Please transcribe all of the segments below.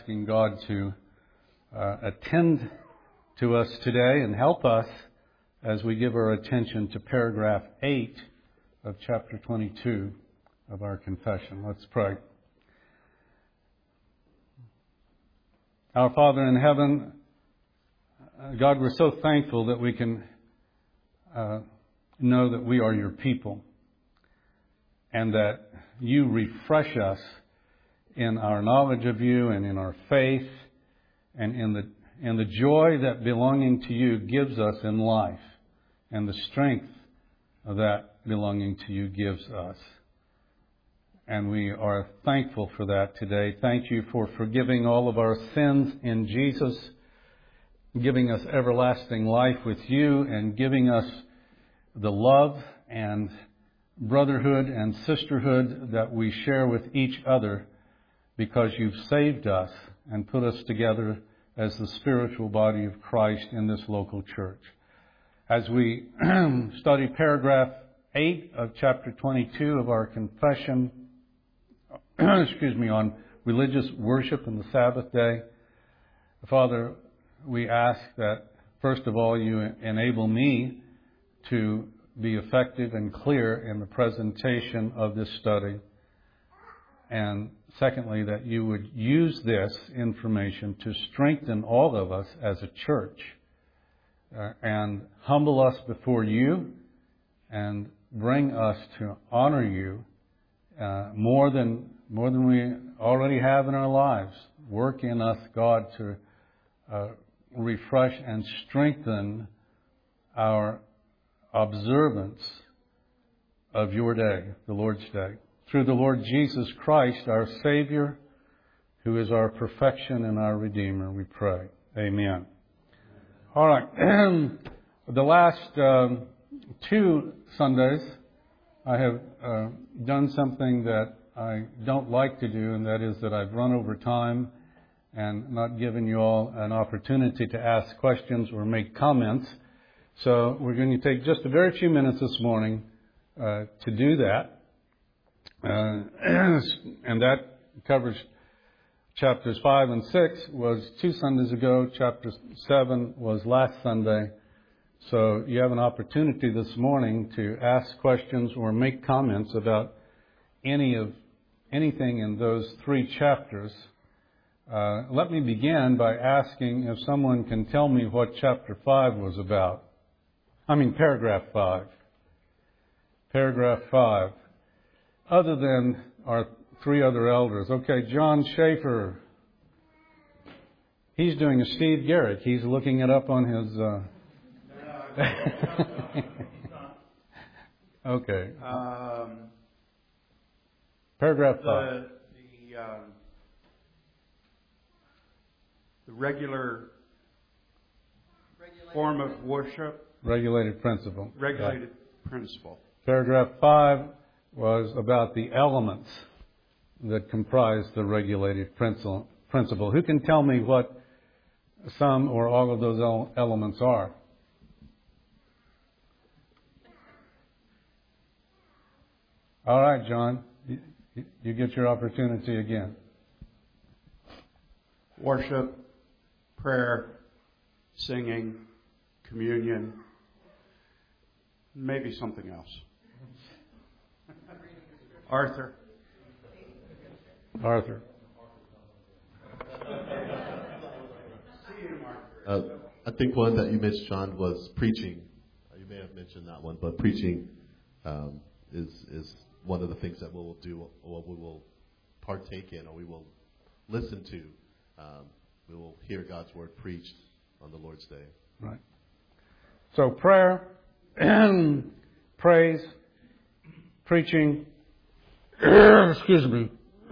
asking God to attend to us today and help us as we give our attention to paragraph 8 of chapter 22 of our confession. Let's pray. Our Father in heaven, God, we're so thankful that we can know that we are your people and that you refresh us in our knowledge of you and in our faith and in the joy that belonging to you gives us in life and the strength that belonging to you gives us. And we are thankful for that today. Thank you for forgiving all of our sins in Jesus, giving us everlasting life with you, and giving us the love and brotherhood and sisterhood that we share with each other because you've saved us and put us together as the spiritual body of Christ in this local church. As we study paragraph 8 of chapter 22 of our confession, on religious worship and the Sabbath day, Father, we ask that, first of all, you enable me to be effective and clear in the presentation of this study. And secondly, that you would use this information to strengthen all of us as a church and humble us before you and bring us to honor you more than we already have in our lives. Work in us, God, to refresh and strengthen our observance of your day, the Lord's Day. Through the Lord Jesus Christ, our Savior, who is our perfection and our Redeemer, we pray. Amen. All right. The last 2 Sundays, I have done something that I don't like to do, and that is that I've run over time and not given you all an opportunity to ask questions or make comments. So we're going to take just a very few minutes this morning to do that. And that covers chapters 5 and 6 was 2 Sundays ago. Chapter 7 was last Sunday. So you have an opportunity this morning to ask questions or make comments about anything in those 3 chapters. Let me begin by asking if someone can tell me what chapter 5 was about. Paragraph 5. Paragraph 5. Other than our 3 other elders. Okay, John Schaefer. He's doing a Steve Garrett. He's looking it up on his... Okay. Paragraph 5. The regular form of worship. Regulated principle. Regulated principle. Paragraph 5 was about the elements that comprise the regulated principle. Who can tell me what some or all of those elements are? All right, John, you get your opportunity again. Worship, prayer, singing, communion, maybe something else. Arthur. I think one that you mentioned, John, was preaching. You may have mentioned that one, but preaching is one of the things that we will do, or we will partake in, or we will listen to. We will hear God's word preached on the Lord's Day. Right. So prayer, praise, preaching, reading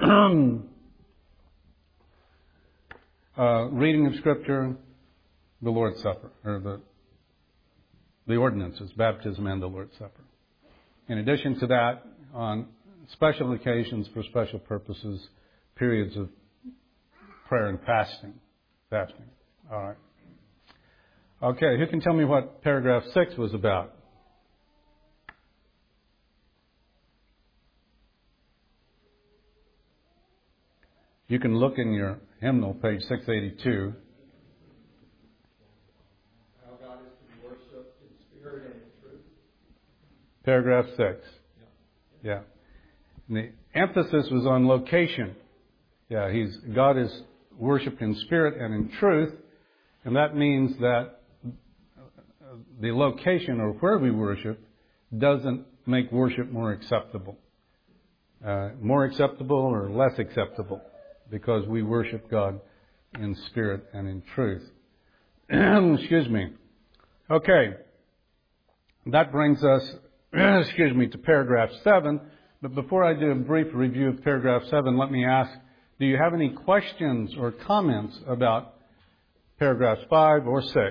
of Scripture, the Lord's Supper, or the ordinances, baptism and the Lord's Supper. In addition to that, on special occasions for special purposes, periods of prayer and fasting. All right. Okay, who can tell me what paragraph 6 was about? You can look in your hymnal, page 682. How God is to be worshipped in spirit and in truth. Paragraph 6. Yeah. And the emphasis was on location. Yeah, God is worshipped in spirit and in truth, and that means that the location or where we worship doesn't make worship more acceptable. More acceptable or less acceptable, because we worship God in spirit and in truth. Excuse me. Okay. That brings us, to paragraph 7. But before I do a brief review of paragraph 7, let me ask, do you have any questions or comments about paragraphs 5 or 6?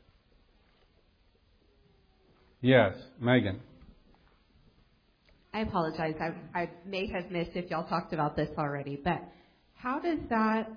Yes, Megan. I apologize. I may have missed if y'all talked about this already, but how does that,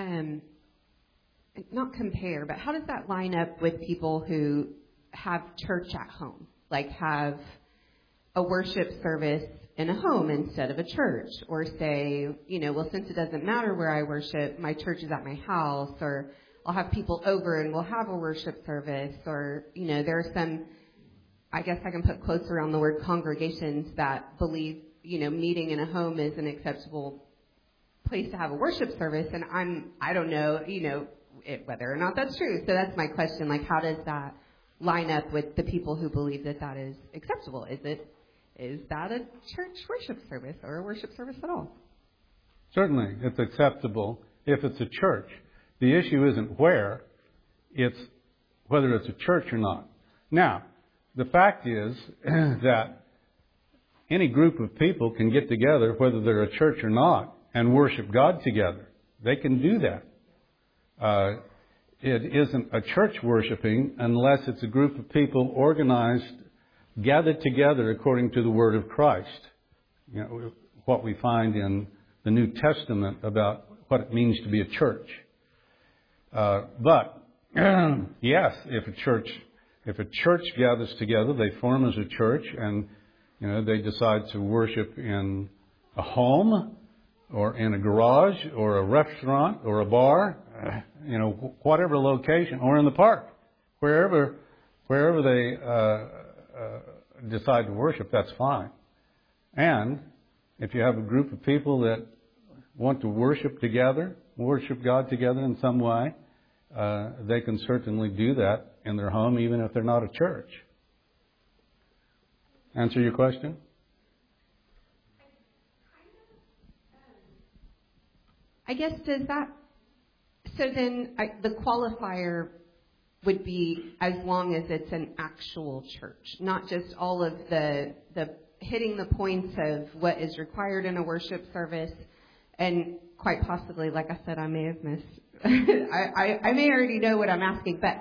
not compare, but how does that line up with people who have church at home? Like have a worship service in a home instead of a church, or say, well, since it doesn't matter where I worship, my church is at my house, or I'll have people over and we'll have a worship service, or, there are some, I guess I can put quotes around the word congregations that believe, meeting in a home is an acceptable place to have a worship service, and I don't know, whether or not that's true. So that's my question, like how does that line up with the people who believe that that is acceptable? Is that a church worship service or a worship service at all? Certainly, it's acceptable if it's a church. The issue isn't where, it's whether it's a church or not. Now, the fact is that any group of people can get together, whether they're a church or not, and worship God together. They can do that. It isn't a church worshiping unless it's a group of people organized, gathered together according to the Word of Christ. What we find in the New Testament about what it means to be a church. But yes, if a church gathers together, they form as a church, and they decide to worship in a home, or in a garage, or a restaurant, or a bar, whatever location, or in the park, wherever they decide to worship, that's fine. And if you have a group of people that want to worship together, worship God together in some way, they can certainly do that in their home, even if they're not a church. Answer your question? I guess so then the qualifier would be as long as it's an actual church, not just all of the hitting the points of what is required in a worship service. And quite possibly, like I said, I may have missed, I may already know what I'm asking, but,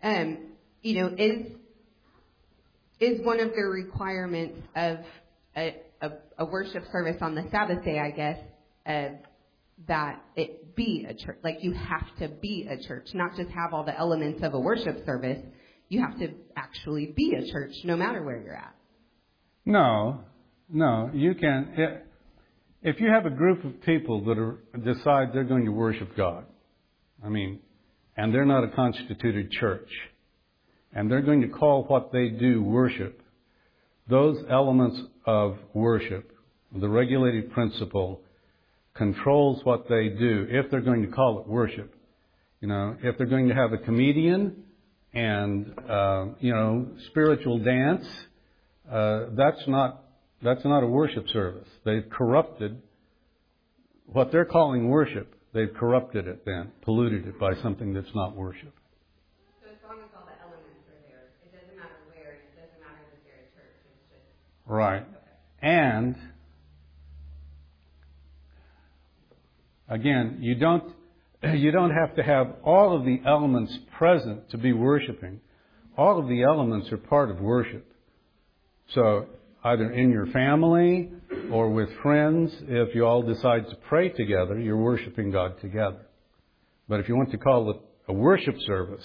is one of the requirements of a worship service on the Sabbath day, I guess, that it be a church. Like you have to be a church, not just have all the elements of a worship service. You have to actually be a church no matter where you're at. No, you can. If you have a group of people that decide they're going to worship God, and they're not a constituted church, and they're going to call what they do worship, those elements of worship, the regulated principle, controls what they do if they're going to call it worship. If they're going to have a comedian and, spiritual dance, that's not a worship service. They've corrupted what they're calling worship. They've corrupted it then, polluted it by something that's not worship. So as long as all the elements are there, it doesn't matter where, it doesn't matter if they're a church, it's just... Right. Okay. And again, you don't have to have all of the elements present to be worshiping. All of the elements are part of worship. So either in your family or with friends, if you all decide to pray together, you're worshiping God together. But if you want to call it a worship service,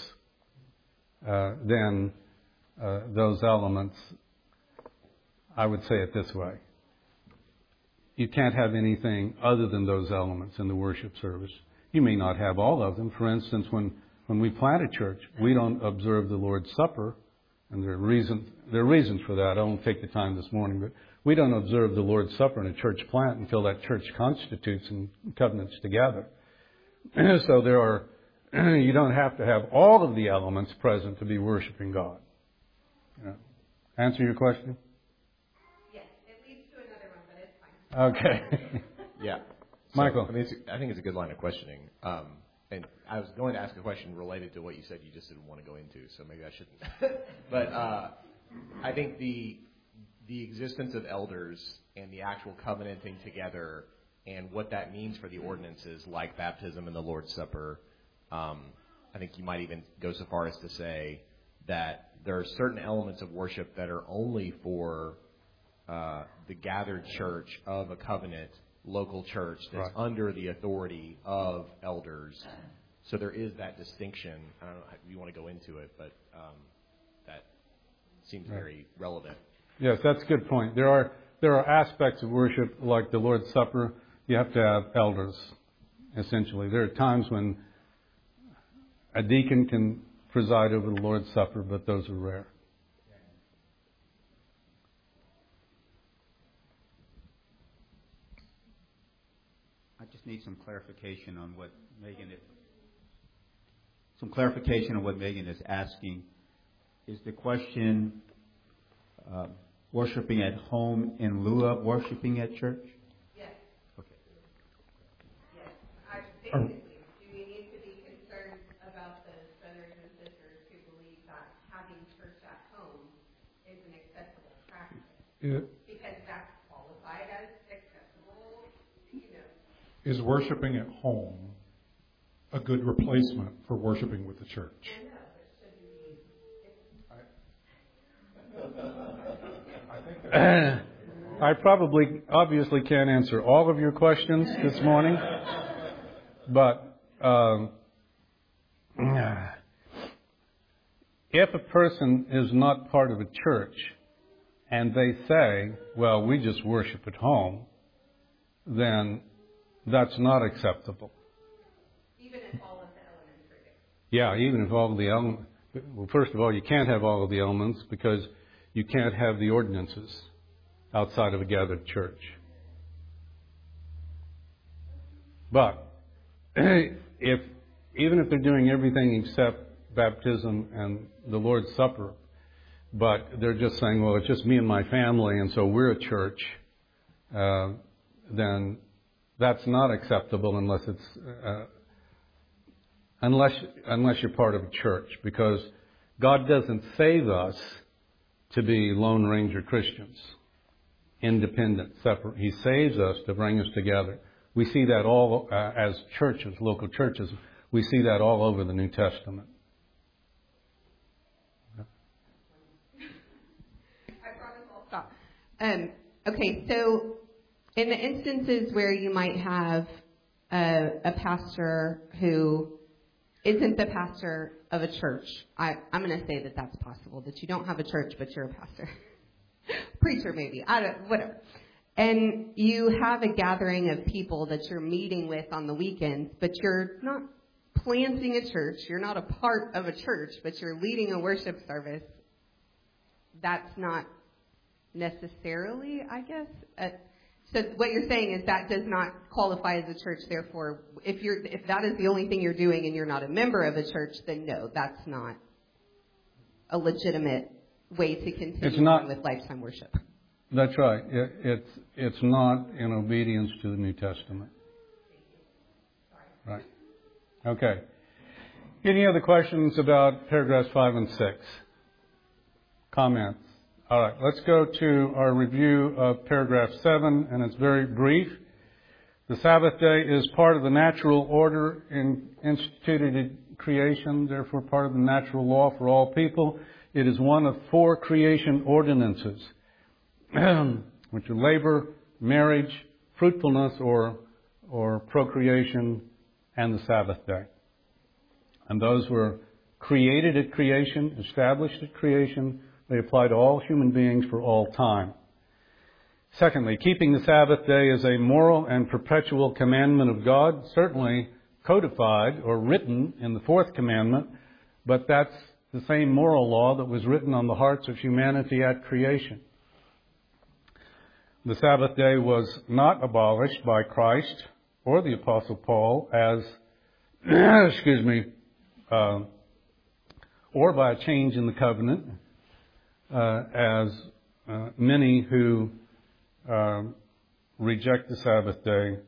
then those elements, I would say it this way. you can't have anything other than those elements in the worship service. You may not have all of them. For instance, when we plant a church, we don't observe the Lord's Supper, and there are reasons for that. I won't take the time this morning, but we don't observe the Lord's Supper in a church plant until that church constitutes and covenants together. So you don't have to have all of the elements present to be worshiping God. Yeah. Answer your question? Yes, it leads to another one, but it's fine. Okay. Yeah. Michael. I mean, I think it's a good line of questioning. And I was going to ask a question related to what you said you just didn't want to go into, so maybe I shouldn't. But I think the existence of elders and the actual covenanting together and what that means for the ordinances like baptism and the Lord's Supper, I think you might even go so far as to say that there are certain elements of worship that are only for the gathered church of a covenant local church that's under the authority of elders. So there is that distinction. I don't know if you want to go into it, but that seems very relevant. Yes, that's a good point. There are aspects of worship like the Lord's Supper. You have to have elders, essentially. There are times when a deacon can preside over the Lord's Supper, but those are rare. I just need some clarification on what Megan is. Some clarification on what Megan is asking. Is the question worshiping at home in lieu of worshiping at church? Yes. Okay. Yes. Basically, do we need to be concerned about the brothers and sisters who believe that having church at home is an acceptable practice? Yeah. Because that's qualified as acceptable, Is worshiping at home a good replacement for worshiping with the church? I probably, obviously can't answer all of your questions this morning, but if a person is not part of a church and they say, well, we just worship at home, then that's not acceptable. Even if all of the elements are there. Yeah, even if all of the elements. Well, first of all, you can't have all of the elements because you can't have the ordinances outside of a gathered church. But even if they're doing everything except baptism and the Lord's Supper, but they're just saying, well, it's just me and my family, and so we're a church, then that's not acceptable unless it's unless you're part of a church, because God doesn't save us to be Lone Ranger Christians, independent, separate. He saves us to bring us together. We see that all as churches, local churches. We see that all over the New Testament. I promise I'll stop. Okay, so in the instances where you might have a pastor who isn't the pastor of a church, I'm going to say that that's possible, that you don't have a church, but you're a pastor. Preacher, maybe. Whatever. And you have a gathering of people that you're meeting with on the weekends, but you're not planting a church. You're not a part of a church, but you're leading a worship service. That's not necessarily, I guess. So what you're saying is that does not qualify as a church. Therefore, if that is the only thing you're doing and you're not a member of a church, then no, that's not a legitimate way to continue on with lifetime worship. That's right. It's not in obedience to the New Testament. Right. Okay. Any other questions about paragraphs 5 and 6? Comments? All right. Let's go to our review of paragraph 7, and it's very brief. The Sabbath day is part of the natural order instituted in creation, therefore part of the natural law for all people. It is one of 4 creation ordinances, which are labor, marriage, fruitfulness or procreation, and the Sabbath day. And those were created at creation, established at creation. They apply to all human beings for all time. Secondly, keeping the Sabbath day is a moral and perpetual commandment of God, certainly codified or written in the fourth commandment, but that's the same moral law that was written on the hearts of humanity at creation. The Sabbath day was not abolished by Christ or the Apostle Paul as, or by a change in the covenant, as many who reject the Sabbath day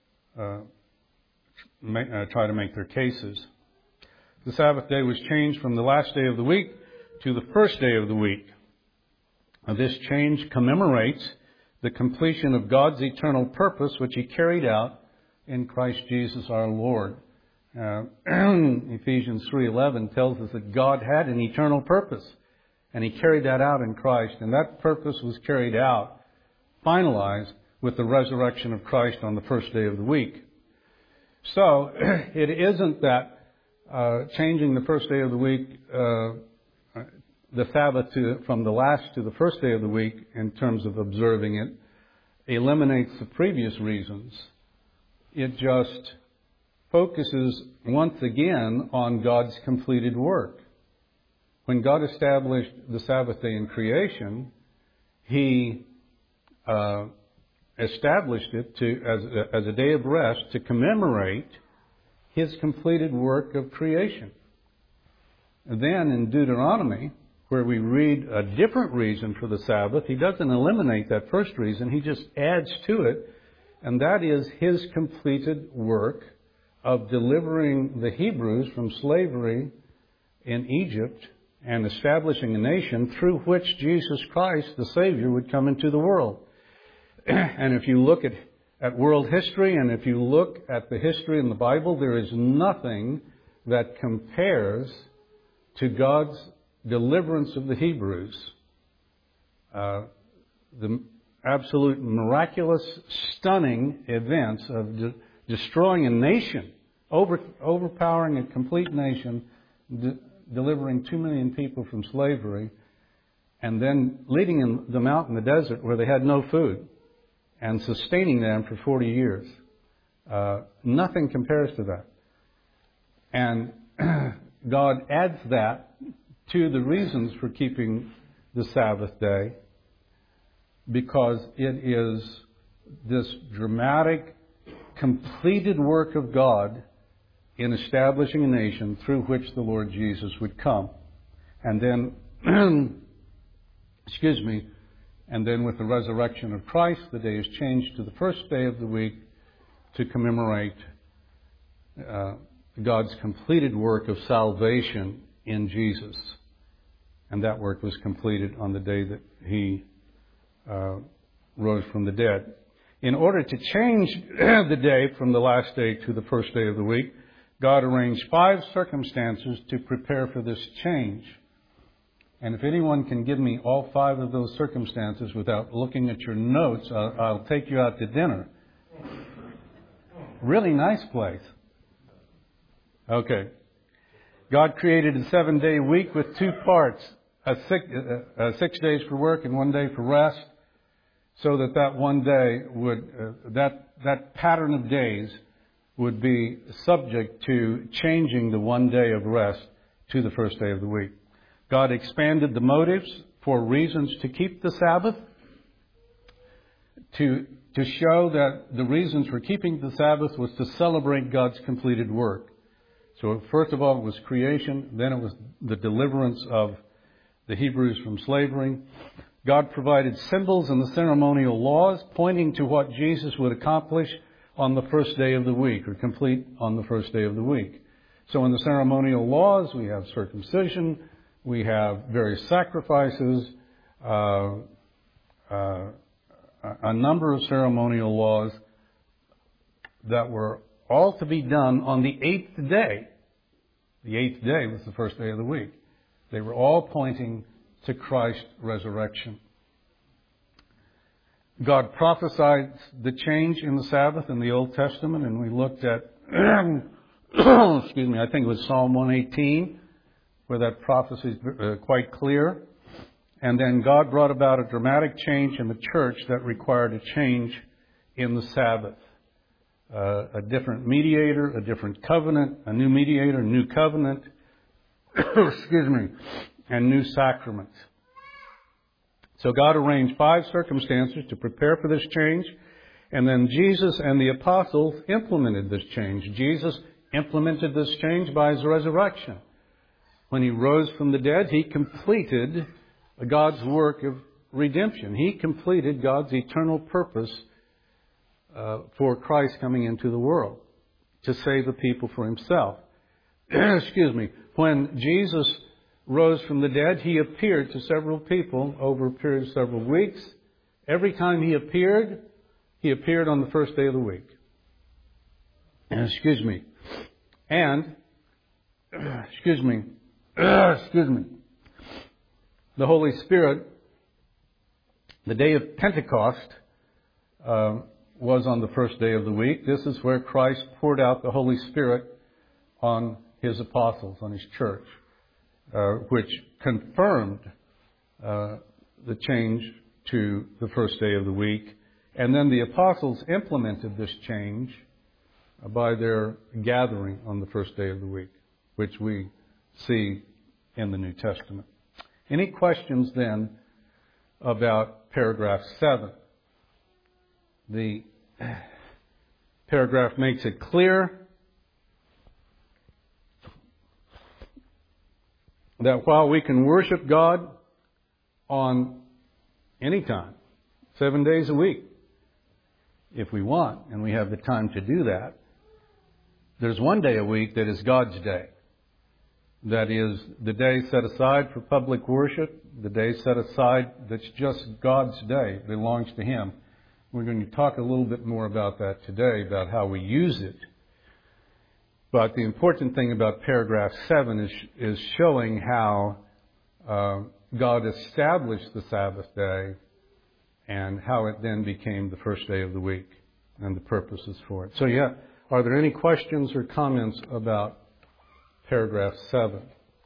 try to make their cases. The Sabbath day was changed from the last day of the week to the first day of the week. This change commemorates the completion of God's eternal purpose, which He carried out in Christ Jesus our Lord. Ephesians 3:11 tells us that God had an eternal purpose, and He carried that out in Christ, and that purpose was carried out, finalized, with the resurrection of Christ on the first day of the week. So, it isn't that changing the first day of the week, the Sabbath from the last to the first day of the week in terms of observing it, eliminates the previous reasons. It just focuses once again on God's completed work. When God established the Sabbath day in creation, He established it as a day of rest to commemorate His completed work of creation. And then in Deuteronomy, where we read a different reason for the Sabbath, He doesn't eliminate that first reason, He just adds to it, and that is His completed work of delivering the Hebrews from slavery in Egypt and establishing a nation through which Jesus Christ, the Savior, would come into the world. And if you look at world history, and if you look at the history in the Bible, there is nothing that compares to God's deliverance of the Hebrews. The absolute miraculous, stunning events of destroying a nation, overpowering a complete nation, delivering 2 million people from slavery, and then leading them out in the desert where they had no food, and sustaining them for 40 years. Nothing compares to that. And God adds that to the reasons for keeping the Sabbath day, because it is this dramatic, completed work of God in establishing a nation through which the Lord Jesus would come. And then, and then with the resurrection of Christ, the day is changed to the first day of the week to commemorate God's completed work of salvation in Jesus. And that work was completed on the day that He rose from the dead. In order to change the day from the last day to the first day of the week, God arranged 5 circumstances to prepare for this change. And if anyone can give me all 5 of those circumstances without looking at your notes, I'll take you out to dinner. Really nice place. Okay. God created a 7-day week with 2 parts, 6 days for work and 1 day for rest, so that one day would, that pattern of days would be subject to changing the 1 day of rest to the first day of the week. God expanded the motives for reasons to keep the Sabbath, to show that the reasons for keeping the Sabbath was to celebrate God's completed work. So first of all, it was creation, then it was the deliverance of the Hebrews from slavery. God provided symbols in the ceremonial laws pointing to what Jesus would accomplish on the first day of the week, or complete on the first day of the week. So in the ceremonial laws, we have circumcision, we have various sacrifices, a number of ceremonial laws that were all to be done on the 8th day. The 8th day was the first day of the week. They were all pointing to Christ's resurrection. God prophesied the change in the Sabbath in the Old Testament, and we looked at, I think it was Psalm 118, where that prophecy is quite clear. And then God brought about a dramatic change in the church that required a change in the Sabbath. A different mediator, a different covenant, a new mediator, new covenant, excuse me, and new sacraments. So God arranged 5 circumstances to prepare for this change, and then Jesus and the apostles implemented this change. Jesus implemented this change by His resurrection. When He rose from the dead, He completed God's work of redemption. He completed God's eternal purpose for Christ coming into the world to save the people for Himself. Excuse me. When Jesus rose from the dead, He appeared to several people over a period of several weeks. Every time He appeared on the first day of the week. Excuse me. And, excuse me. The Holy Spirit, the day of Pentecost, was on the first day of the week. This is where Christ poured out the Holy Spirit on His apostles, on His church, which confirmed the change to the first day of the week. And then the apostles implemented this change by their gathering on the first day of the week, which we see in the New Testament. Any questions then about paragraph 7? The paragraph makes it clear that while we can worship God on any time, 7 days a week, if we want, and we have the time to do that, there's one day a week that is God's day. That is the day set aside for public worship, the day set aside that's just God's day, belongs to Him. We're going to talk a little bit more about that today, about how we use it. But the important thing about paragraph 7 is showing how God established the Sabbath day and how it then became the first day of the week and the purposes for it. So are there any questions or comments about paragraph 7?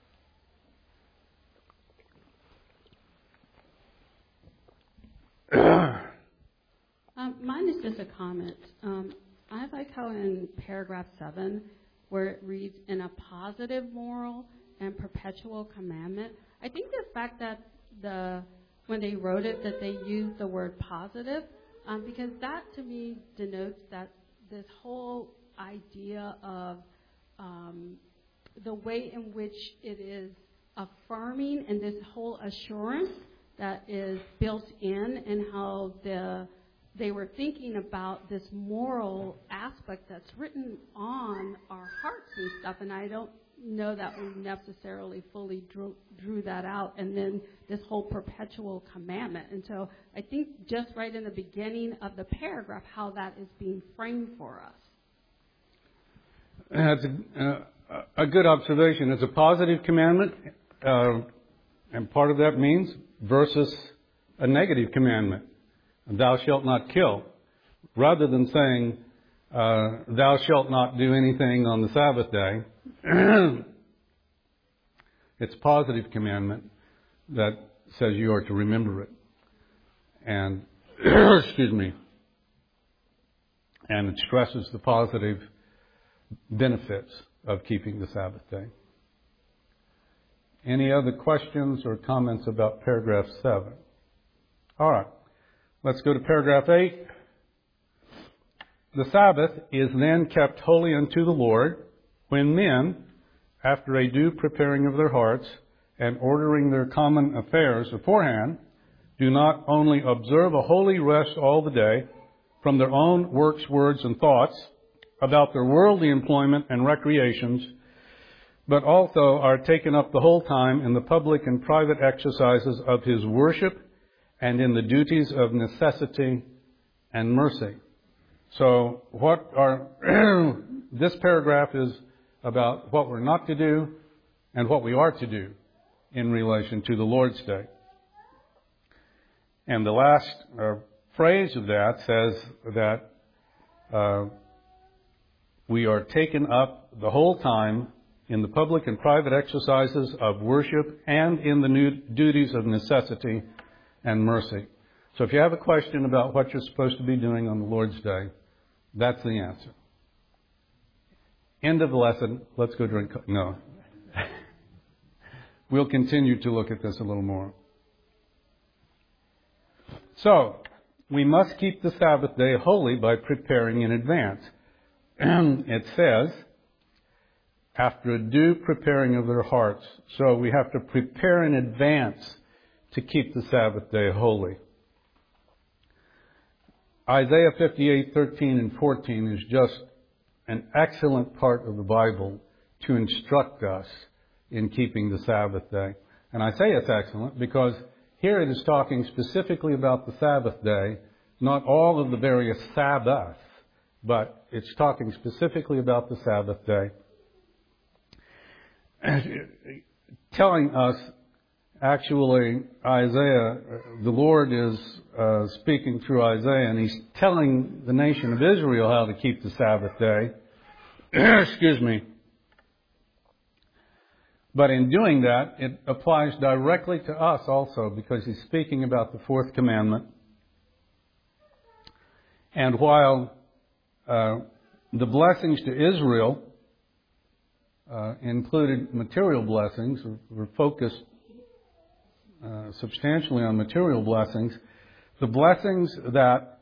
Mine is just a comment. I like how in paragraph 7, where it reads, in a positive moral and perpetual commandment. I think the fact that when they wrote it, that they used the word positive, because that to me denotes that this whole idea of the way in which it is affirming and this whole assurance that is built in, and how they were thinking about this moral aspect that's written on our hearts and stuff, and I don't know that we necessarily fully drew that out, and then this whole perpetual commandment. And so I think just right in the beginning of the paragraph, how that is being framed for us. That's a good observation. It's a positive commandment, and part of that means versus a negative commandment. Thou shalt not kill. Rather than saying, thou shalt not do anything on the Sabbath day, it's a positive commandment that says you are to remember it. And, excuse me, and it stresses the positive benefits of keeping the Sabbath day. Any other questions or comments about paragraph 7? All right. Let's go to paragraph 8. The Sabbath is then kept holy unto the Lord when men, after a due preparing of their hearts and ordering their common affairs beforehand, do not only observe a holy rest all the day from their own works, words, and thoughts about their worldly employment and recreations, but also are taken up the whole time in the public and private exercises of His worship and in the duties of necessity and mercy. So this paragraph is about what we're not to do and what we are to do in relation to the Lord's Day. And the last phrase of that says that we are taken up the whole time in the public and private exercises of worship and in the duties of necessity and mercy. So if you have a question about what you're supposed to be doing on the Lord's Day, that's the answer. End of the lesson. Let's go drink. No. We'll continue to look at this a little more. So, we must keep the Sabbath day holy by preparing in advance. It says, after a due preparing of their hearts. So we have to prepare in advance to keep the Sabbath day holy. Isaiah 58:13 and 14 is just an excellent part of the Bible to instruct us in keeping the Sabbath day. And I say it's excellent because here it is talking specifically about the Sabbath day, not all of the various Sabbaths, but it's talking specifically about the Sabbath day. Telling us, actually, Isaiah, the Lord is speaking through Isaiah, and He's telling the nation of Israel how to keep the Sabbath day. Excuse me. But in doing that, it applies directly to us also, because He's speaking about the fourth commandment. And while the blessings to Israel included material blessings, were focused substantially on material blessings, the blessings that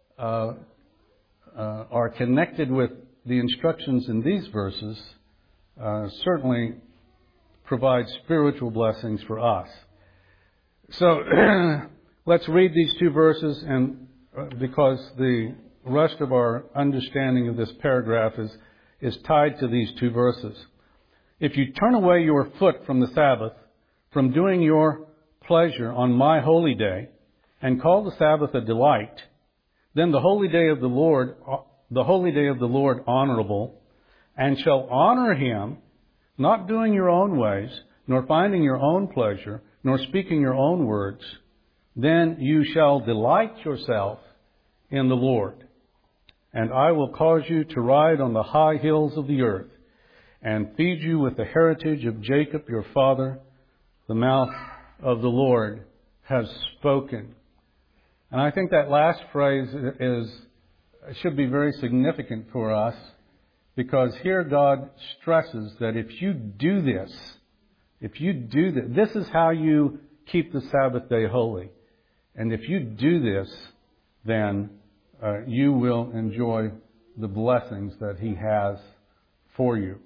are connected with the instructions in these verses certainly provide spiritual blessings for us. So let's read these two verses, and because the rest of our understanding of this paragraph is tied to these two verses. If you turn away your foot from the Sabbath, from doing your pleasure on my holy day, and call the Sabbath a delight, then the holy day of the Lord honorable, and shall honor Him, not doing your own ways, nor finding your own pleasure, nor speaking your own words, then you shall delight yourself in the Lord. And I will cause you to ride on the high hills of the earth, and feed you with the heritage of Jacob your father. The mouth of the Lord has spoken. And I think that last phrase should be very significant for us, because here God stresses that if you do this, this is how you keep the Sabbath day holy. And if you do this, then you will enjoy the blessings that He has for you.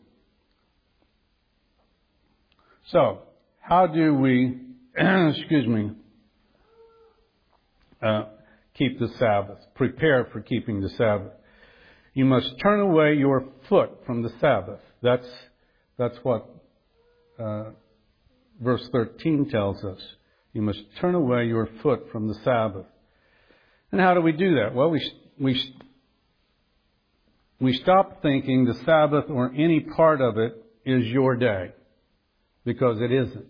So, how do we, keep the Sabbath? Prepare for keeping the Sabbath. You must turn away your foot from the Sabbath. That's what verse 13 tells us. You must turn away your foot from the Sabbath. And how do we do that? Well, we stop thinking the Sabbath or any part of it is your day, because it isn't.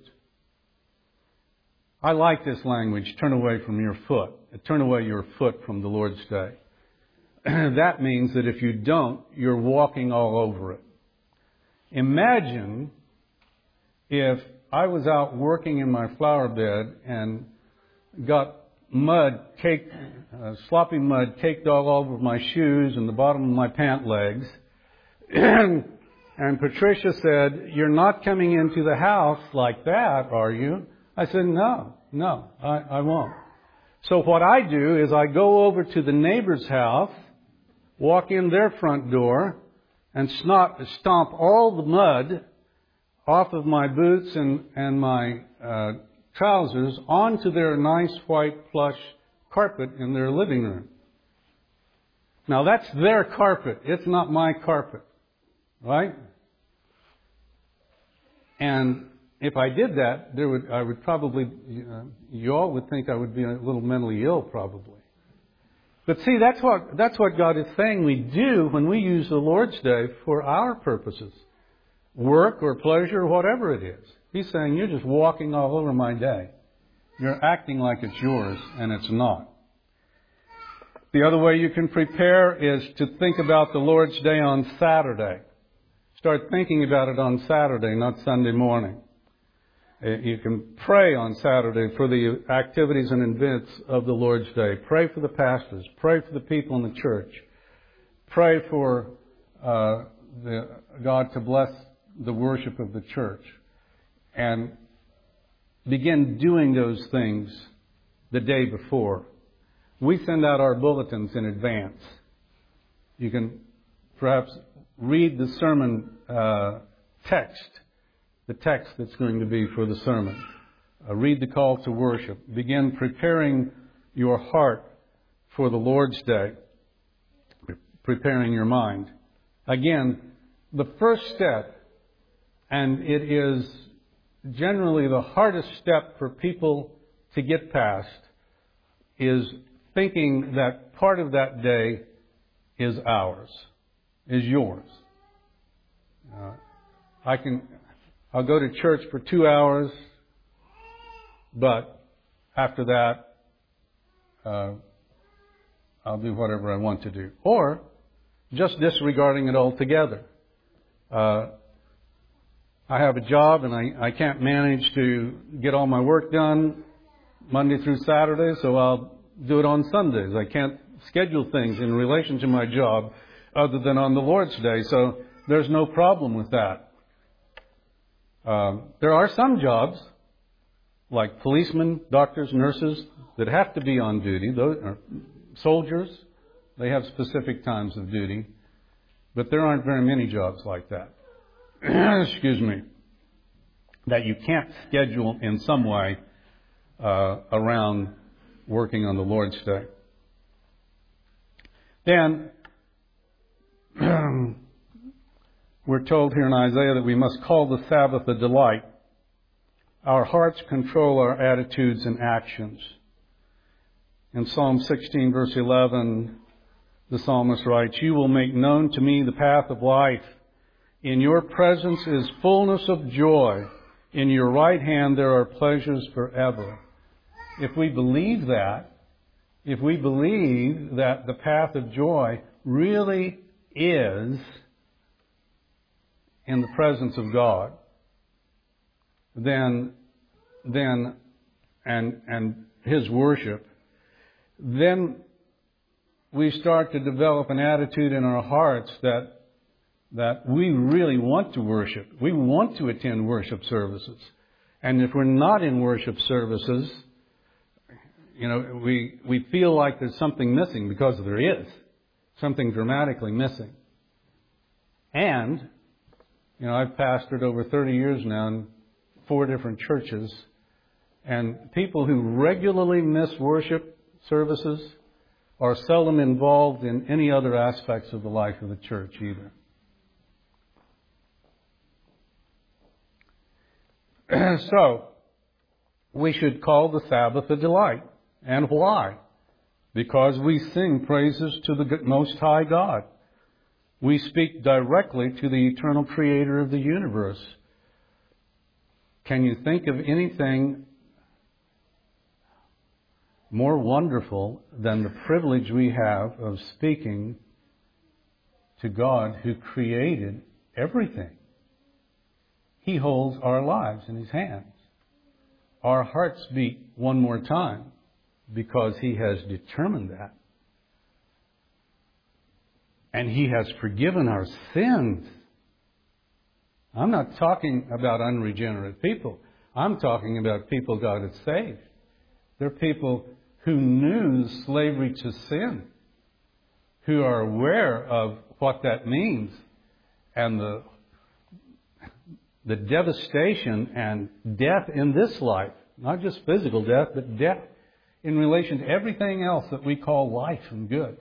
I like this language, turn away from your foot. Turn away your foot from the Lord's day. That means that if you don't, you're walking all over it. Imagine if I was out working in my flower bed and got sloppy mud caked all over my shoes and the bottom of my pant legs. And Patricia said, "You're not coming into the house like that, are you?" I said, No, I won't. So what I do is I go over to the neighbor's house, walk in their front door, and stomp all the mud off of my boots and my trousers onto their nice white plush carpet in their living room. Now that's their carpet. It's not my carpet. Right? And if I did that, I would probably, you all would think I would be a little mentally ill probably. But see, that's what God is saying we do when we use the Lord's Day for our purposes. Work or pleasure or whatever it is. He's saying, you're just walking all over my day. You're acting like it's yours, and it's not. The other way you can prepare is to think about the Lord's Day on Saturday. Start thinking about it on Saturday, not Sunday morning. You can pray on Saturday for the activities and events of the Lord's Day. Pray for the pastors. Pray for the people in the church. Pray for God to bless the worship of the church. And begin doing those things the day before. We send out our bulletins in advance. You can perhaps read the sermon text, the text that's going to be for the sermon. Read the call to worship. Begin preparing your heart for the Lord's Day, preparing your mind. Again, the first step, and it is generally the hardest step for people to get past, is thinking that part of that day is ours, is yours. I'll go to church for 2 hours, but after that, I'll do whatever I want to do. Or just disregarding it altogether. I have a job and I can't manage to get all my work done Monday through Saturday, so I'll do it on Sundays. I can't schedule things in relation to my job other than on the Lord's Day, so there's no problem with that. There are some jobs, like policemen, doctors, nurses, that have to be on duty. Those are soldiers. They have specific times of duty. But there aren't very many jobs like that. Excuse me. That you can't schedule in some way around working on the Lord's Day. Then, we're told here in Isaiah that we must call the Sabbath a delight. Our hearts control our attitudes and actions. In Psalm 16, verse 11, the psalmist writes, "You will make known to me the path of life. In your presence is fullness of joy. In your right hand there are pleasures forever." If we believe that, if we believe that the path of joy really is in the presence of God, then His worship, then we start to develop an attitude in our hearts that we really want to worship. We want to attend worship services. And if we're not in worship services, we feel like there's something missing, because there is something dramatically missing. And, I've pastored over 30 years now in 4 different churches, and people who regularly miss worship services are seldom involved in any other aspects of the life of the church either. So, we should call the Sabbath a delight. And why? Because we sing praises to the Most High God. We speak directly to the eternal Creator of the universe. Can you think of anything more wonderful than the privilege we have of speaking to God who created everything? He holds our lives in His hands. Our hearts beat one more time because He has determined that. And He has forgiven our sins. I'm not talking about unregenerate people. I'm talking about people God has saved. They're people who knew slavery to sin, who are aware of what that means, and the devastation and death in this life, not just physical death, but death in relation to everything else that we call life and good.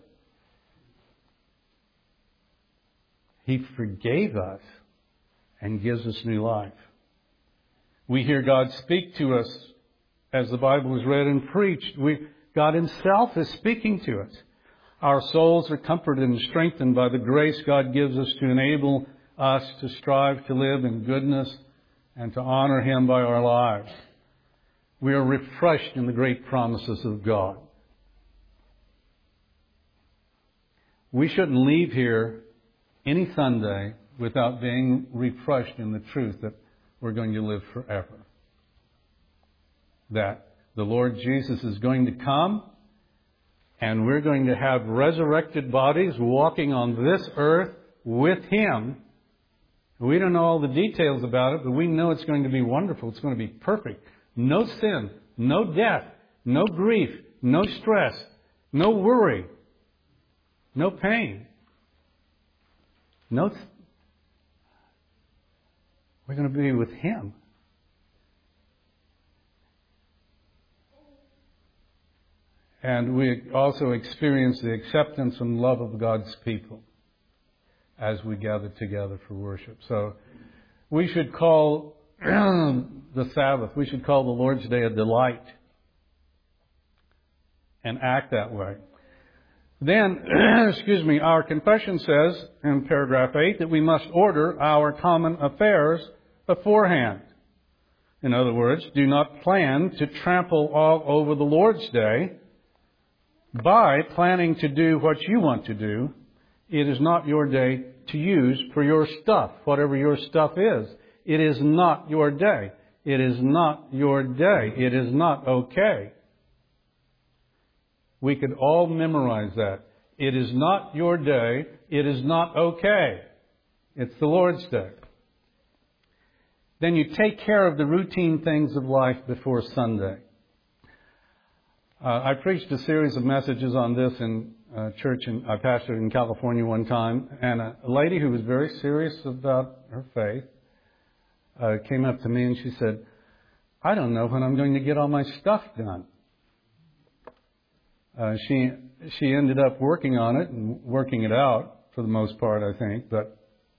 He forgave us and gives us new life. We hear God speak to us as the Bible is read and preached. God Himself is speaking to us. Our souls are comforted and strengthened by the grace God gives us to enable us to strive to live in goodness and to honor Him by our lives. We are refreshed in the great promises of God. We shouldn't leave here any Sunday without being refreshed in the truth that we're going to live forever. That the Lord Jesus is going to come and we're going to have resurrected bodies walking on this earth with Him. We don't know all the details about it, but we know it's going to be wonderful. It's going to be perfect. No sin, no death, no grief, no stress, no worry, no pain. We're going to be with Him. And we also experience the acceptance and love of God's people as we gather together for worship. So we should call the Sabbath, we should call the Lord's Day a delight and act that way. Then, our confession says in paragraph 8 that we must order our common affairs beforehand. In other words, do not plan to trample all over the Lord's Day by planning to do what you want to do. It is not your day to use for your stuff, whatever your stuff is. It is not your day. It is not your day. It is not okay. We could all memorize that. It is not your day. It is not okay. It's the Lord's Day. Then you take care of the routine things of life before Sunday. I preached a series of messages on this in a church I pastored in California one time, and a lady who was very serious about her faith came up to me and she said, "I don't know when I'm going to get all my stuff done." She ended up working on it and working it out for the most part, I think. But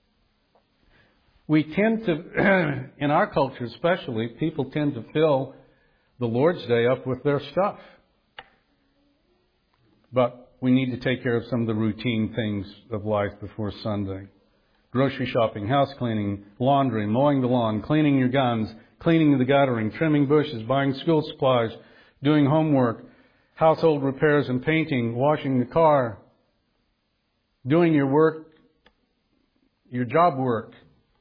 we tend to, in our culture especially, people tend to fill the Lord's Day up with their stuff. But we need to take care of some of the routine things of life before Sunday. Grocery shopping, house cleaning, laundry, mowing the lawn, cleaning your guns, cleaning the guttering, trimming bushes, buying school supplies, doing homework, household repairs and painting, washing the car, doing your work, your job work,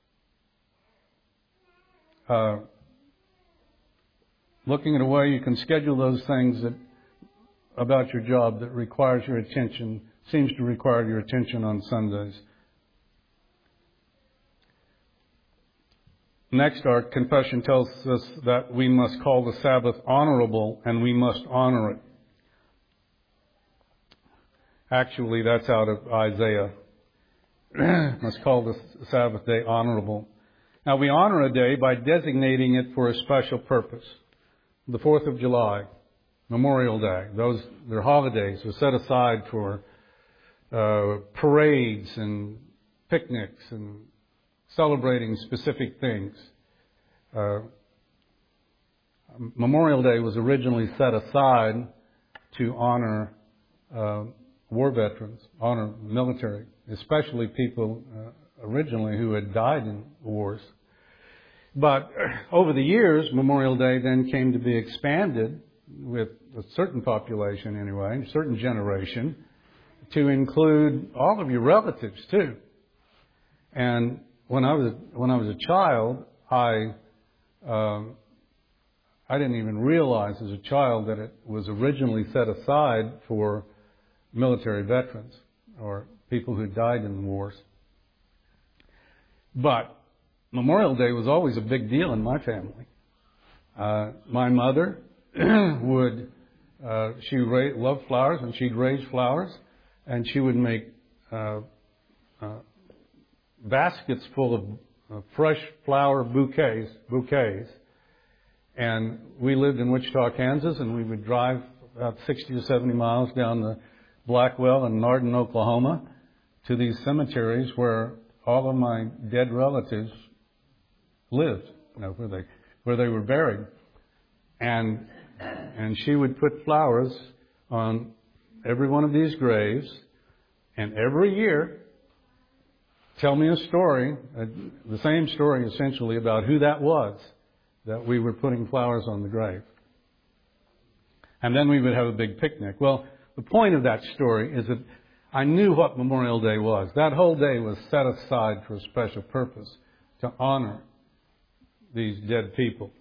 looking at a way you can schedule those things about your job that requires your attention, seems to require your attention on Sundays. Next, our confession tells us that we must call the Sabbath honorable and we must honor it. Actually, that's out of Isaiah. Must call the Sabbath day honorable. Now, we honor a day by designating it for a special purpose. The 4th of July, Memorial Day, their holidays are set aside for parades and picnics and celebrating specific things. Memorial Day was originally set aside to honor war veterans, honor military, especially people originally who had died in wars. But over the years, Memorial Day then came to be expanded with a certain population anyway, a certain generation, to include all of your relatives too. And when I was a child, I didn't even realize as a child that it was originally set aside for military veterans or people who died in the wars. But Memorial Day was always a big deal in my family. My mother she loved flowers, and she'd raise flowers, and she would make baskets full of fresh flower bouquets. And we lived in Wichita, Kansas, and we would drive about 60 to 70 miles down the Blackwell in Nardin, Oklahoma, to these cemeteries where all of my dead relatives lived, where they were buried. And she would put flowers on every one of these graves, and every year tell me a story, the same story essentially, about who that was that we were putting flowers on the grave. And then we would have a big picnic. Well, the point of that story is that I knew what Memorial Day was. That whole day was set aside for a special purpose, to honor these dead people.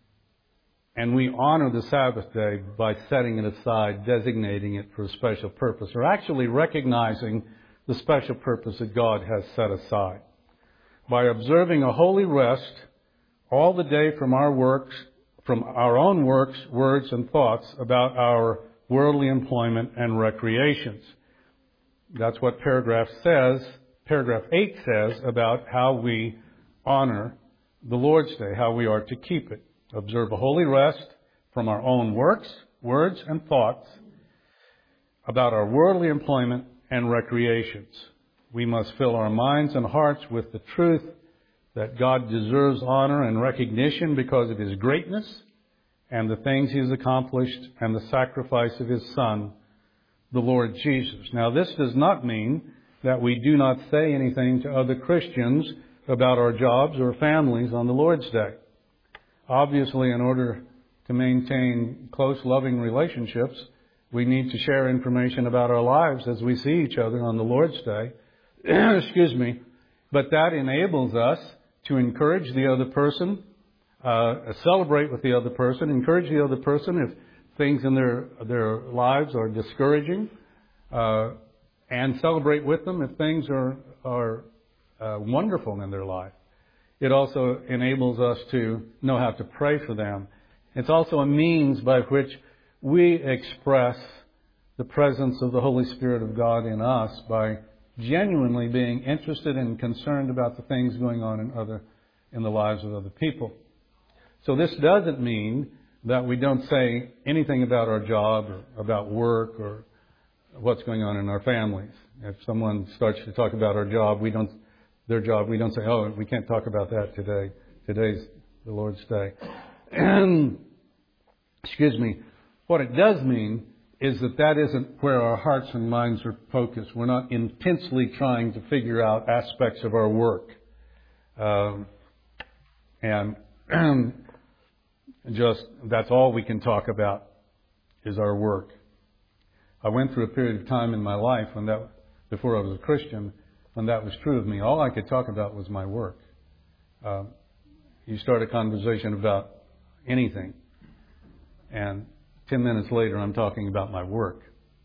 And we honor the Sabbath day by setting it aside, designating it for a special purpose, or actually recognizing the special purpose that God has set aside. By observing a holy rest all the day from our works, from our own works, words, and thoughts about our worldly employment and recreations. That's what paragraph 8 says about how we honor the Lord's Day, how we are to keep it. Observe a holy rest from our own works, words, and thoughts about our worldly employment and recreations. We must fill our minds and hearts with the truth that God deserves honor and recognition because of His greatness and the things He has accomplished and the sacrifice of His Son, the Lord Jesus. Now, this does not mean that we do not say anything to other Christians about our jobs or families on the Lord's Day. Obviously, in order to maintain close, loving relationships, we need to share information about our lives as we see each other on the Lord's Day. Excuse me. But that enables us to encourage the other person, celebrate with the other person, encourage the other person if things in their lives are discouraging, and celebrate with them if things are wonderful in their life. It also enables us to know how to pray for them. It's also a means by which we express the presence of the Holy Spirit of God in us by genuinely being interested and concerned about the things going on in the lives of other people. So this doesn't mean that we don't say anything about our job or about work or what's going on in our families. If someone starts to talk about our job, we don't say, oh, we can't talk about that today. Today's the Lord's Day. Excuse me. What it does mean is that isn't where our hearts and minds are focused. We're not intensely trying to figure out aspects of our work. And just that's all we can talk about is our work. I went through a period of time in my life before I was a Christian, when that was true of me. All I could talk about was my work. You start a conversation about anything, and 10 minutes later I'm talking about my work.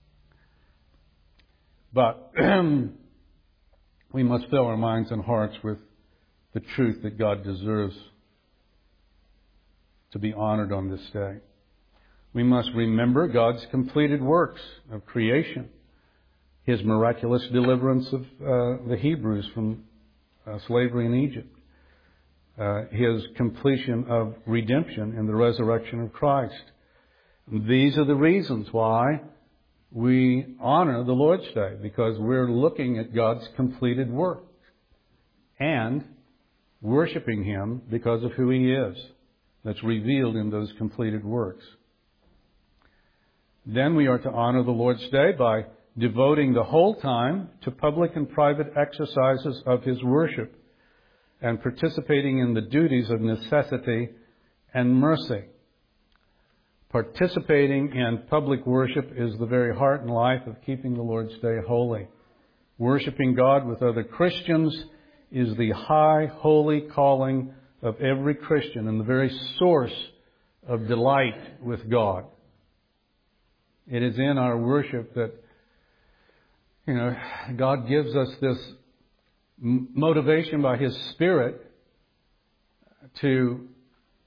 But we must fill our minds and hearts with the truth that God deserves to be honored on this day. We must remember God's completed works of creation, His miraculous deliverance of the Hebrews from slavery in Egypt, His completion of redemption in the resurrection of Christ. These are the reasons why we honor the Lord's Day, because we're looking at God's completed work and worshiping Him because of who He is. That's revealed in those completed works. Then we are to honor the Lord's Day by devoting the whole time to public and private exercises of His worship and participating in the duties of necessity and mercy. Participating in public worship is the very heart and life of keeping the Lord's Day holy. Worshiping God with other Christians is the high, holy calling of every Christian and the very source of delight with God. It is in our worship that, God gives us this motivation by His Spirit to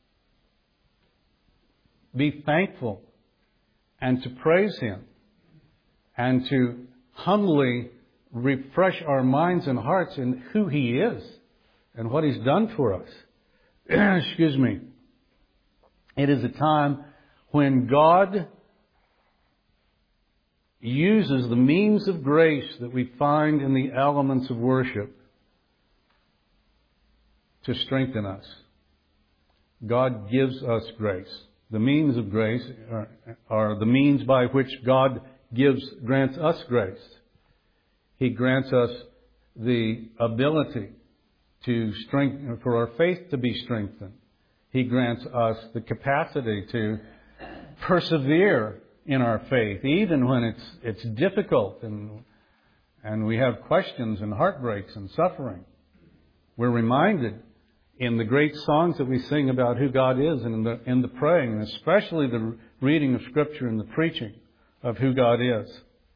be thankful and to praise Him and to humbly refresh our minds and hearts in who He is and what He's done for us. Excuse me. It is a time when God uses the means of grace that we find in the elements of worship to strengthen us. God gives us grace. The means of grace are the means by which God grants us grace. He grants us the ability to strengthen, for our faith to be strengthened. He grants us the capacity to persevere in our faith, even when it's difficult and And we have questions and heartbreaks and suffering. We're reminded in the great songs that we sing about who God is, and in the praying, and especially the reading of Scripture and the preaching of who God is.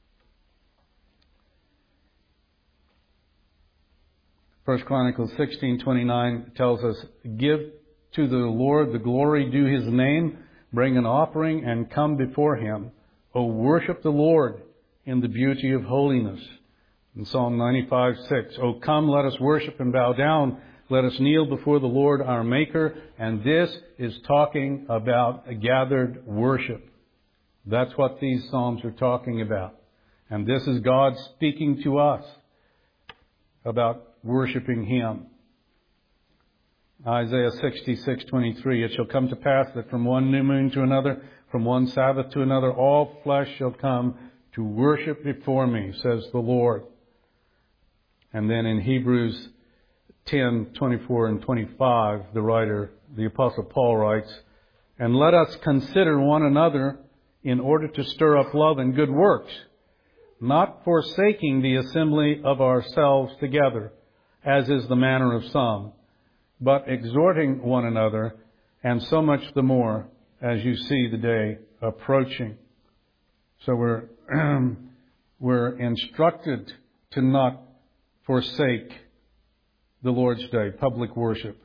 1 Chronicles 16:29 tells us, "Give to the Lord the glory due His name, bring an offering and come before Him. O worship the Lord in the beauty of holiness." In Psalm 95:6, "O come, let us worship and bow down. Let us kneel before the Lord our Maker." And this is talking about a gathered worship. That's what these Psalms are talking about. And this is God speaking to us about worshiping Him. Isaiah 66:23, "It shall come to pass that from one new moon to another, from one Sabbath to another, all flesh shall come to worship before me, says the Lord." And then in Hebrews 10:24 and 25, the Apostle Paul writes, "And let us consider one another in order to stir up love and good works, not forsaking the assembly of ourselves together, as is the manner of some, but exhorting one another, and so much the more as you see the day approaching." So we're instructed to not forsake the Lord's Day, public worship.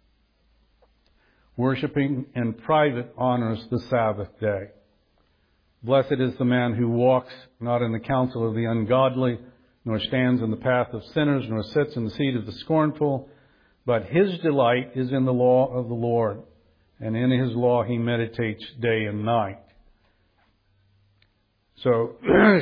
Worshipping in private honors the Sabbath day. "Blessed is the man who walks not in the counsel of the ungodly, nor stands in the path of sinners, nor sits in the seat of the scornful. But his delight is in the law of the Lord, and in His law he meditates day and night." So,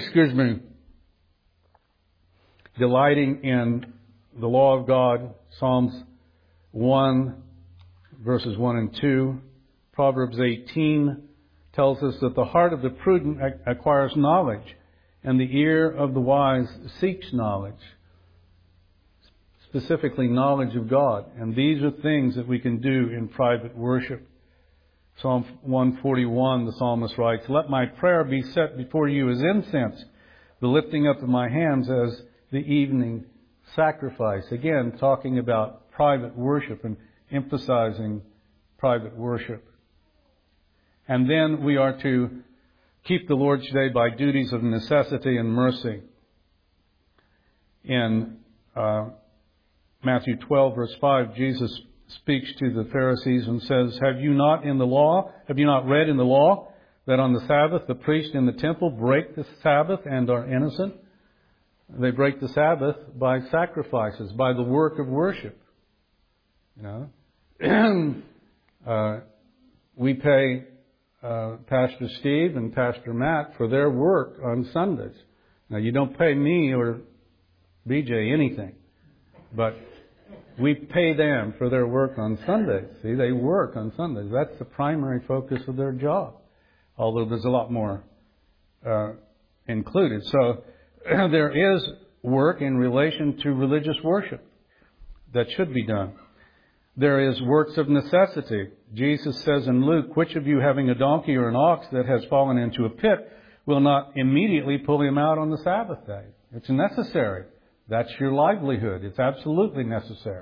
delighting in the law of God, Psalms 1, verses 1 and 2. Proverbs 18 tells us that the heart of the prudent acquires knowledge, and the ear of the wise seeks knowledge. Specifically, knowledge of God. And these are things that we can do in private worship. Psalm 141, the psalmist writes, "Let my prayer be set before you as incense, the lifting up of my hands as the evening sacrifice." Again, talking about private worship and emphasizing private worship. And then we are to keep the Lord's Day by duties of necessity and mercy. In Matthew 12, verse 5, Jesus speaks to the Pharisees and says, have you not read in the law that on the Sabbath the priest in the temple break the Sabbath and are innocent? They break the Sabbath by sacrifices, by the work of worship. We pay Pastor Steve and Pastor Matt for their work on Sundays. Now, you don't pay me or BJ anything, but we pay them for their work on Sundays. See, they work on Sundays. That's the primary focus of their job, although there's a lot more included. So there is work in relation to religious worship that should be done. There is works of necessity. Jesus says in Luke, which of you having a donkey or an ox that has fallen into a pit will not immediately pull him out on the Sabbath day? It's necessary. That's your livelihood. It's absolutely necessary.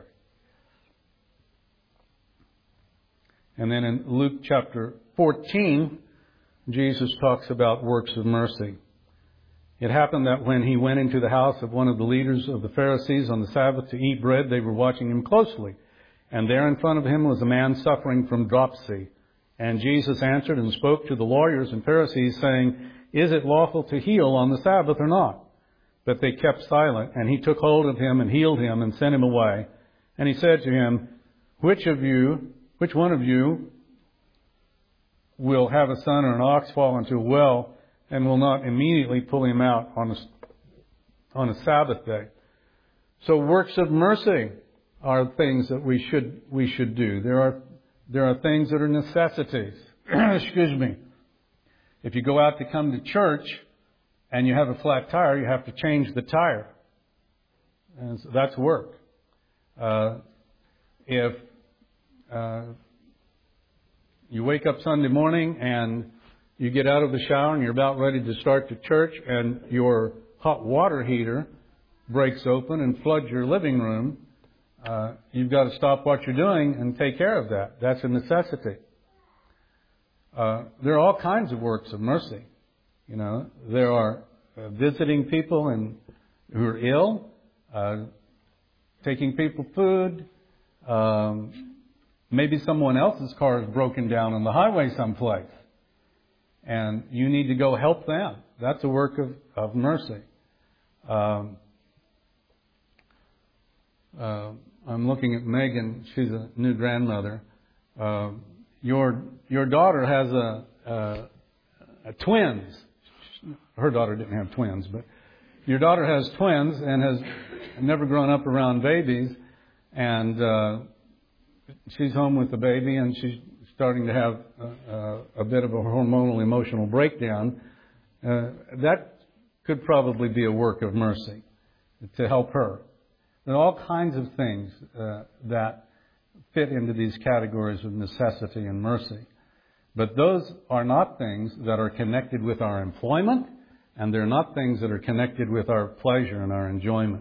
And then in Luke chapter 14, Jesus talks about works of mercy. It happened that when he went into the house of one of the leaders of the Pharisees on the Sabbath to eat bread, they were watching him closely. And there in front of him was a man suffering from dropsy. And Jesus answered and spoke to the lawyers and Pharisees, saying, is it lawful to heal on the Sabbath or not? But they kept silent, and he took hold of him and healed him and sent him away. And he said to him, which one of you will have a son or an ox fall into a well and will not immediately pull him out on a Sabbath day? So works of mercy are things that we should do. There are things that are necessities. Excuse me. If you go out to come to church and you have a flat tire, you have to change the tire. And so that's work. If you wake up Sunday morning and you get out of the shower and you're about ready to start to church and your hot water heater breaks open and floods your living room, you've got to stop what you're doing and take care of that. That's a necessity. There are all kinds of works of mercy. You know, there are visiting people who are ill, taking people food. Maybe someone else's car is broken down on the highway someplace, and you need to go help them. That's a work of mercy. I'm looking at Megan. She's a new grandmother. Your daughter has a twins. Her daughter didn't have twins, but your daughter has twins and has never grown up around babies, and she's home with the baby, and she's starting to have a bit of a hormonal emotional breakdown. That could probably be a work of mercy to help her. There are all kinds of things that fit into these categories of necessity and mercy. But those are not things that are connected with our employment, and they're not things that are connected with our pleasure and our enjoyment.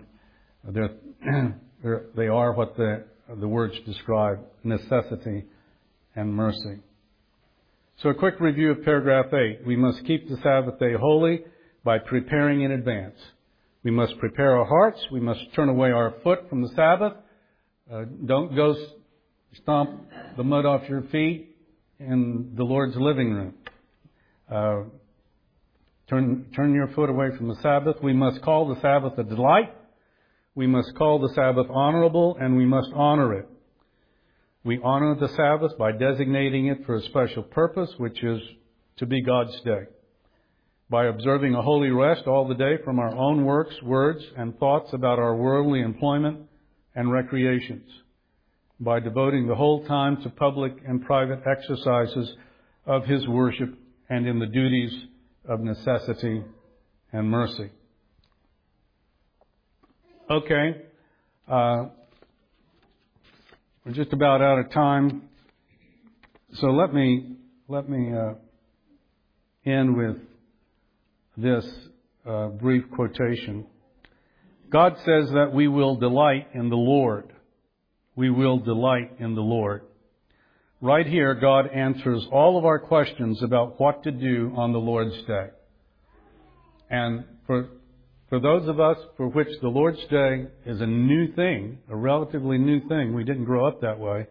They are what the words describe, necessity and mercy. So a quick review of paragraph 8. We must keep the Sabbath day holy by preparing in advance. We must prepare our hearts. We must turn away our foot from the Sabbath. Don't go stomp the mud off your feet in the Lord's living room. Turn your foot away from the Sabbath. We must call the Sabbath a delight. We must call the Sabbath honorable, and we must honor it. We honor the Sabbath by designating it for a special purpose, which is to be God's day. By observing a holy rest all the day from our own works, words, and thoughts about our worldly employment and recreations. By devoting the whole time to public and private exercises of His worship and in the duties of necessity and mercy. Okay. We're just about out of time. So let me end with this brief quotation. God says that we will delight in the Lord. We will delight in the Lord. Right here, God answers all of our questions about what to do on the Lord's Day. And for those of us for which the Lord's Day is a new thing, a relatively new thing, we didn't grow up that way,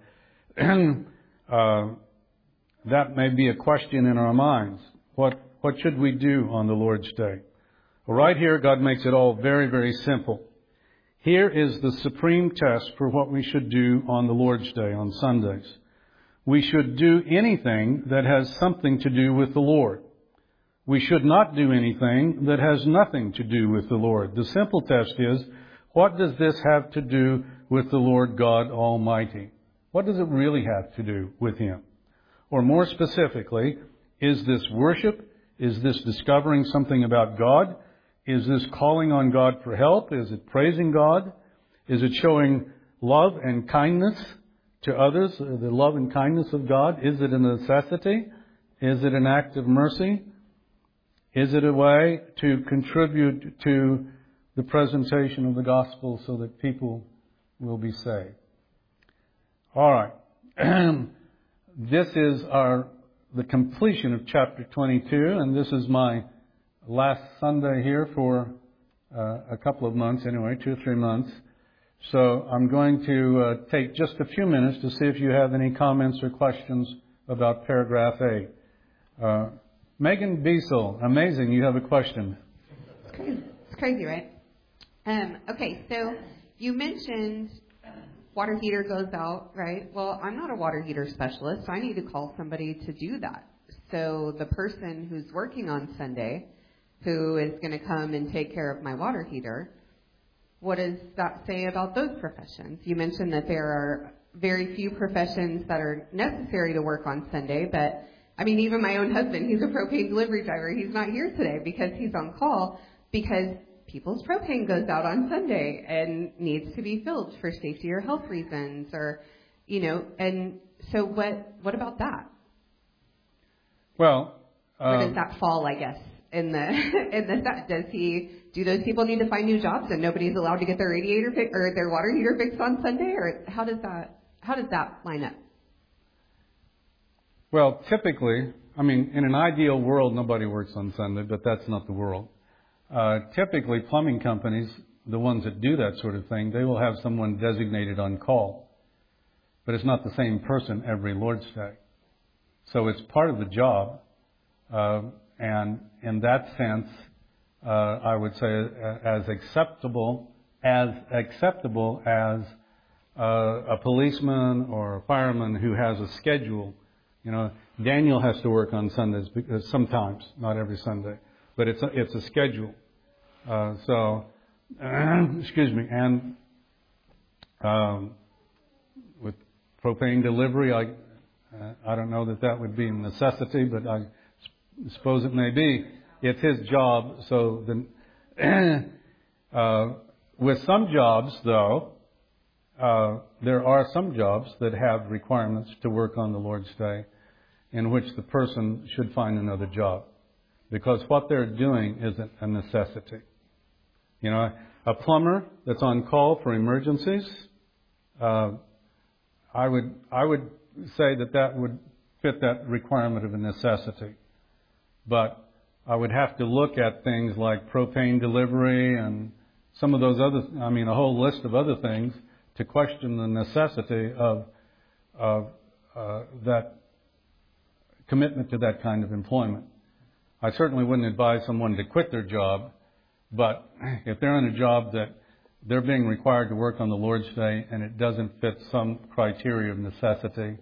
that may be a question in our minds. What should we do on the Lord's Day? Well, right here, God makes it all very, very simple. Here is the supreme test for what we should do on the Lord's Day, on Sundays. We should do anything that has something to do with the Lord. We should not do anything that has nothing to do with the Lord. The simple test is, what does this have to do with the Lord God Almighty? What does it really have to do with Him? Or more specifically, is this worship? Is this discovering something about God? Is this calling on God for help? Is it praising God? Is it showing love and kindness to others, the love and kindness of God? Is it a necessity? Is it an act of mercy? Is it a way to contribute to the presentation of the gospel so that people will be saved? All right. This is the completion of chapter 22, and this is my last Sunday here for a couple of months anyway, 2 or 3 months. So I'm going to take just a few minutes to see if you have any comments or questions about paragraph 8. Megan Biesel, amazing, you have a question. It's crazy, right? Okay, so you mentioned water heater goes out, right? Well, I'm not a water heater specialist, so I need to call somebody to do that. So the person who's working on Sunday, who is going to come and take care of my water heater, what does that say about those professions? You mentioned that there are very few professions that are necessary to work on Sunday, but I mean, even my own husband, he's a propane delivery driver. He's not here today because he's on call because people's propane goes out on Sunday and needs to be filled for safety or health reasons, or, and so what about that? Well, where does that fall, I guess? in the do those people need to find new jobs and nobody's allowed to get their radiator or their water heater fixed on Sunday, or how does that line up? Well, typically, I mean, in an ideal world, nobody works on Sunday, but that's not the world. Typically, plumbing companies, the ones that do that sort of thing, they will have someone designated on call. But it's not the same person every Lord's Day. So it's part of the job. And in that sense, I would say as acceptable as a policeman or a fireman who has a schedule. You know, Daniel has to work on Sundays because sometimes, not every Sunday, but it's a schedule. Excuse me, and with propane delivery, I don't know that would be a necessity, but I suppose it may be. It's his job. So with some jobs, though, there are some jobs that have requirements to work on the Lord's Day, in which the person should find another job, because what they're doing isn't a necessity. You know, a plumber that's on call for emergencies, I would say that would fit that requirement of a necessity. But I would have to look at things like propane delivery and some of those a whole list of other things to question the necessity of that commitment to that kind of employment. I certainly wouldn't advise someone to quit their job, but if they're in a job that they're being required to work on the Lord's Day and it doesn't fit some criteria of necessity,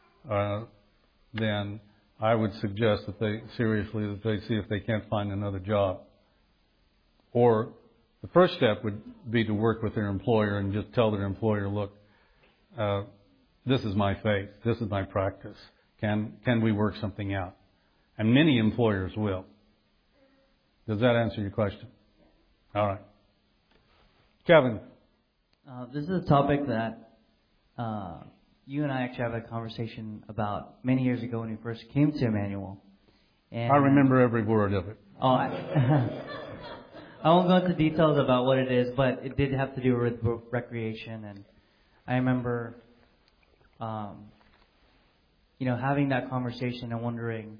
then I would suggest that they see if they can't find another job. Or the first step would be to work with their employer and just tell their employer, look, this is my faith, this is my practice. Can we work something out? And many employers will. Does that answer your question? All right. Kevin. This is a topic that you and I actually have a conversation about many years ago when we first came to Emmanuel. And I remember every word of it. Oh, I won't go into details about what it is, but it did have to do with recreation. And I remember, having that conversation and wondering,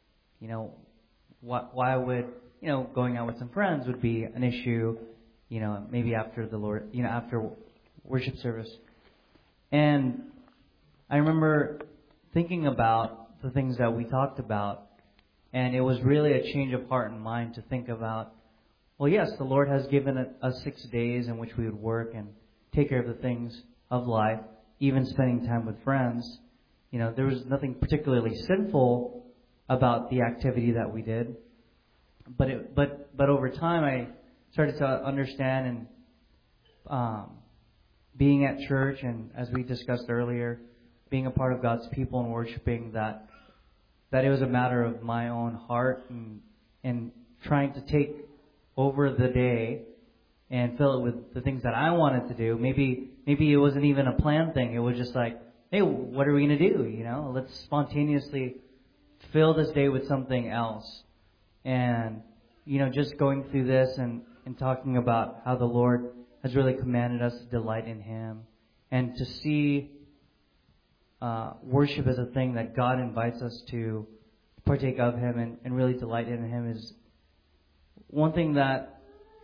why would, going out with some friends would be an issue, maybe after the Lord, after worship service. And I remember thinking about the things that we talked about, and it was really a change of heart and mind to think about, well, yes, the Lord has given us 6 days in which we would work and take care of the things of life, even spending time with friends. There was nothing particularly sinful about the activity that we did. But over time, I started to understand, and being at church, and as we discussed earlier, being a part of God's people and worshiping, that it was a matter of my own heart and trying to take over the day and fill it with the things that I wanted to do. Maybe it wasn't even a planned thing. It was just like, hey, what are we going to do? Let's spontaneously fill this day with something else. And, just going through this and talking about how the Lord has really commanded us to delight in Him and to see worship as a thing that God invites us to partake of Him and really delight in Him is one thing that,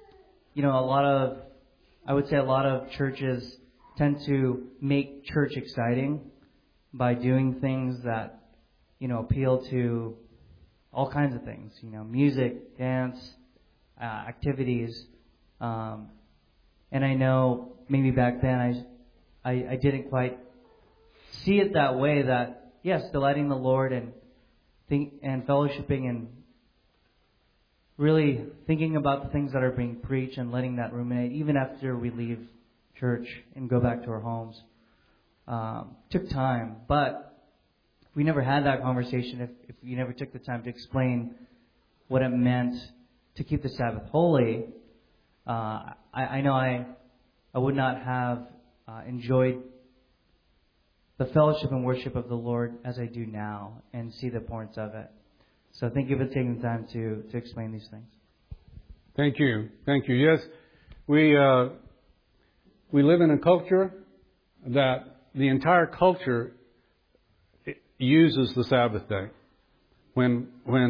I would say a lot of churches tend to make church exciting by doing things that, appeal to all kinds of things, music, dance, activities. And I know maybe back then I didn't quite see it that way, that, yes, delighting the Lord and fellowshipping and really thinking about the things that are being preached and letting that ruminate, even after we leave church and go back to our homes, took time. But we never had that conversation if you never took the time to explain what it meant to keep the Sabbath holy. I know I would not have enjoyed the fellowship and worship of the Lord as I do now and see the importance of it. So thank you for taking the time to explain these things. Thank you. Thank you. Yes, we live in a culture that the entire culture uses the Sabbath day. When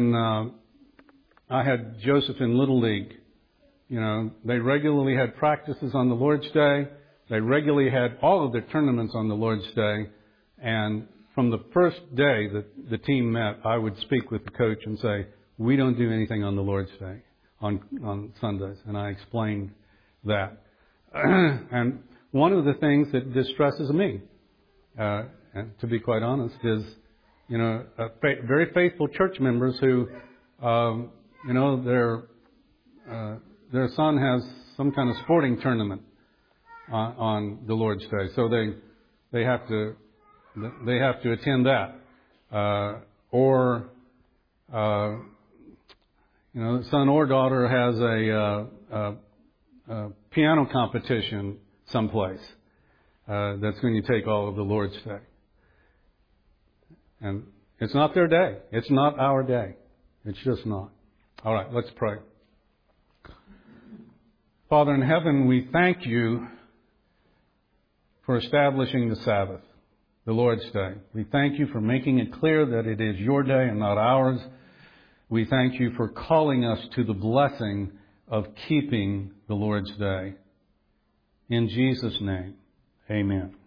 I had Joseph in Little League, they regularly had practices on the Lord's Day. They regularly had all of their tournaments on the Lord's Day. And from the first day that the team met, I would speak with the coach and say, we don't do anything on the Lord's Day, on Sundays. And I explained that. And one of the things that distresses me, and to be quite honest, is, very faithful church members who, their son has some kind of sporting tournament on the Lord's Day, so they have to attend that, or son or daughter has a piano competition someplace that's going to take all of the Lord's Day, and it's not their day. It's not our day. It's just not. All right, let's pray. Father in heaven, we thank you for establishing the Sabbath, the Lord's Day. We thank you for making it clear that it is your day and not ours. We thank you for calling us to the blessing of keeping the Lord's Day. In Jesus' name, amen.